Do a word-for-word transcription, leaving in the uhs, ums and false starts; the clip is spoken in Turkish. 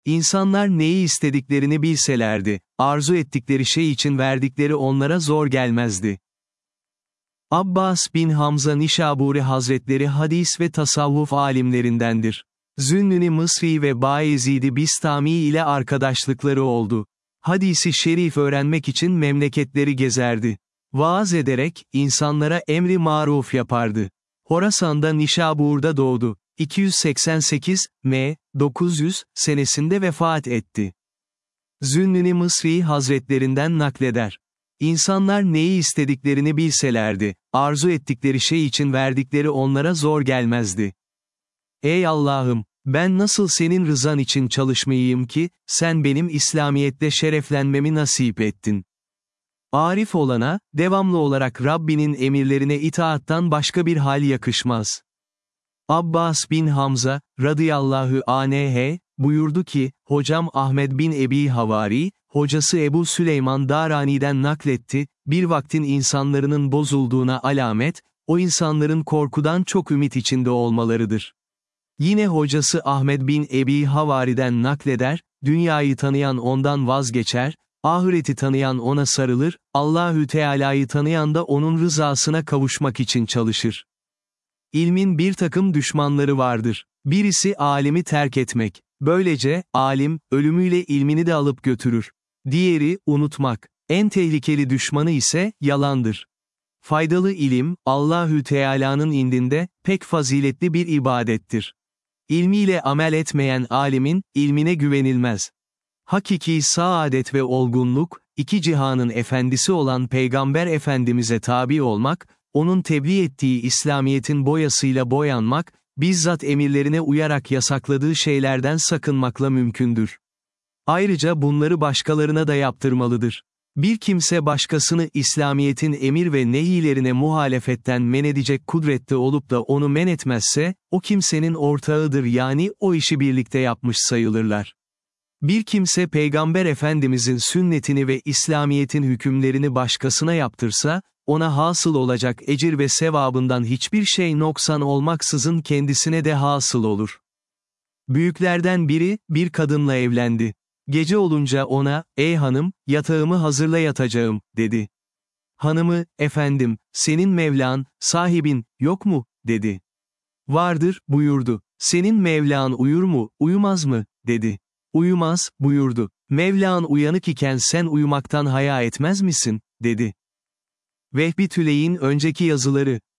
İnsanlar neyi istediklerini bilselerdi, arzu ettikleri şey için verdikleri onlara zor gelmezdi. Abbas bin Hamza Nişaburi Hazretleri hadis ve tasavvuf alimlerindendir. Zünnü Mısri ve Bayezid-i Bistami ile arkadaşlıkları oldu. Hadisi şerif öğrenmek için memleketleri gezerdi. Vaaz ederek, insanlara emri maruf yapardı. Horasan'da Nişabur'da doğdu. iki yüz seksen sekiz, M. dokuz yüz, senesinde vefat etti. Zünnü Mısri Hazretlerinden nakleder. İnsanlar neyi istediklerini bilselerdi, arzu ettikleri şey için verdikleri onlara zor gelmezdi. Ey Allah'ım, ben nasıl senin rızan için çalışmayayım ki, sen benim İslamiyet'te şereflenmemi nasip ettin. Arif olana, devamlı olarak Rabbinin emirlerine itaattan başka bir hal yakışmaz. Abbas bin Hamza, radıyallahu anh, buyurdu ki, hocam Ahmed bin Ebi Havari, hocası Ebu Süleyman Darani'den nakletti, bir vaktin insanların bozulduğuna alamet, o insanların korkudan çok ümit içinde olmalarıdır. Yine hocası Ahmed bin Ebi Havari'den nakleder, dünyayı tanıyan ondan vazgeçer, ahireti tanıyan ona sarılır, Allahü Teala'yı tanıyan da onun rızasına kavuşmak için çalışır. İlmin bir takım düşmanları vardır. Birisi alimi terk etmek. Böylece, alim, ölümüyle ilmini de alıp götürür. Diğeri, unutmak. En tehlikeli düşmanı ise, yalandır. Faydalı ilim, Allahü Teala'nın indinde, pek faziletli bir ibadettir. İlmiyle amel etmeyen alimin, ilmine güvenilmez. Hakiki saadet ve olgunluk, iki cihanın efendisi olan Peygamber Efendimiz'e tabi olmak, onun tebliğ ettiği İslamiyet'in boyasıyla boyanmak, bizzat emirlerine uyarak yasakladığı şeylerden sakınmakla mümkündür. Ayrıca bunları başkalarına da yaptırmalıdır. Bir kimse başkasını İslamiyet'in emir ve nehilerine muhalefetten men edecek kudrette olup da onu men etmezse, o kimsenin ortağıdır yani o işi birlikte yapmış sayılırlar. Bir kimse Peygamber Efendimizin sünnetini ve İslamiyet'in hükümlerini başkasına yaptırsa, ona hasıl olacak ecir ve sevabından hiçbir şey noksan olmaksızın kendisine de hasıl olur. Büyüklerden biri, bir kadınla evlendi. Gece olunca ona, ey hanım, yatağımı hazırla yatacağım, dedi. Hanımı, efendim, senin Mevlan, sahibin, yok mu, dedi. Vardır, buyurdu. Senin Mevlan uyur mu, uyumaz mı, dedi. Uyumaz, buyurdu. Mevlan uyanık iken sen uyumaktan haya etmez misin, dedi. Vehbi Tüley'in önceki yazıları.